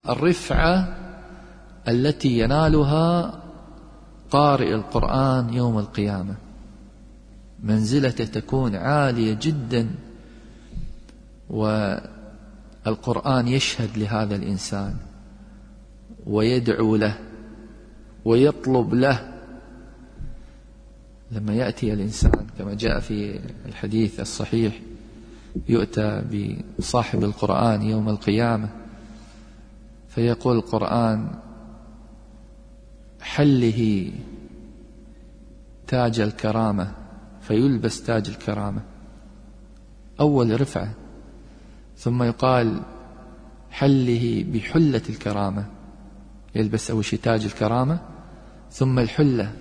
الرفعة التي ينالها قارئ القرآن يوم القيامة، منزلته تكون عالية جدا، والقرآن يشهد لهذا الإنسان ويدعو له ويطلب له. لما يأتي الإنسان كما جاء في الحديث الصحيح، يؤتى بصاحب القرآن يوم القيامة فيقول القرآن: حله تاج الكرامة، فيلبس تاج الكرامة، أول رفعة. ثم يقال: حله بحلة الكرامة، يلبس أول شيء تاج الكرامة، ثم الحلة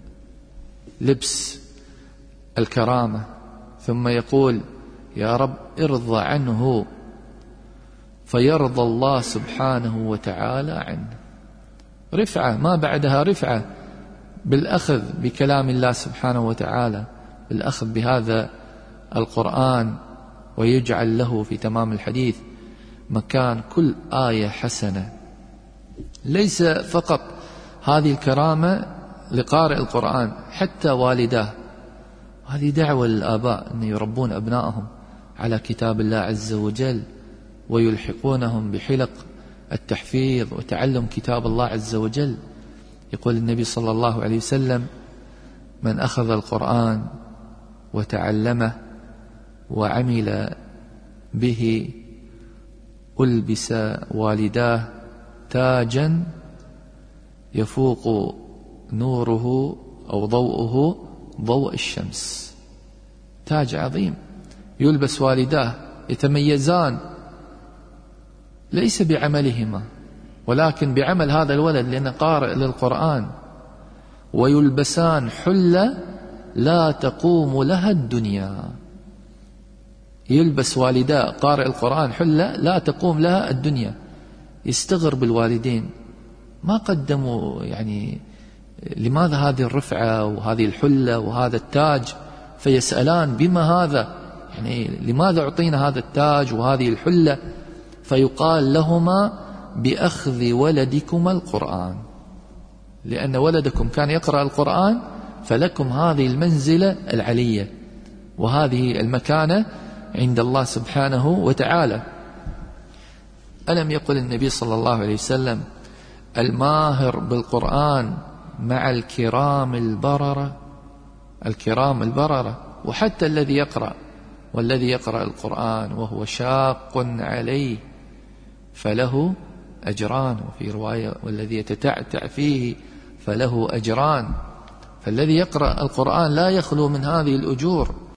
لبس الكرامة، ثم يقول: يا رب ارضى عنه، فيرضى الله سبحانه وتعالى عنه. رفعة ما بعدها رفعة، بالأخذ بكلام الله سبحانه وتعالى، بالأخذ بهذا القرآن، ويجعل له في تمام الحديث مكان كل آية حسنة. ليس فقط هذه الكرامة لقارئ القرآن، حتى والداه. هذه دعوة للآباء أن يربون أبنائهم على كتاب الله عز وجل، ويلحقونهم بحلق التحفيظ وتعلم كتاب الله عز وجل. يقول النبي صلى الله عليه وسلم: من أخذ القرآن وتعلمه وعمل به ألبس والداه تاجا يفوق نوره أو ضوءه ضوء الشمس. تاج عظيم يلبس والداه، يتميزان ليس بعملهما ولكن بعمل هذا الولد لأنه قارئ للقرآن، ويلبسان حلة لا تقوم لها الدنيا. يلبس والداه قارئ القرآن حلة لا تقوم لها الدنيا. يستغرب الوالدين، ما قدموا يعني لماذا هذه الرفعة وهذه الحلة وهذا التاج؟ فيسألان: بما هذا؟ يعني لماذا أعطينا هذا التاج وهذه الحلة؟ فيقال لهما: بأخذ ولدكما القرآن، لأن ولدكم كان يقرأ القرآن، فلكم هذه المنزلة العلية وهذه المكانة عند الله سبحانه وتعالى. ألم يقل النبي صلى الله عليه وسلم: الماهر بالقرآن مع الكرام البررة؟ الكرام البررة. وحتى الذي يقرأ والذي يقرأ القرآن وهو شاق عليه فله أجران، وفي رواية: والذي يتتعتع فيه فله أجران. فالذي يقرأ القرآن لا يخلو من هذه الأجور.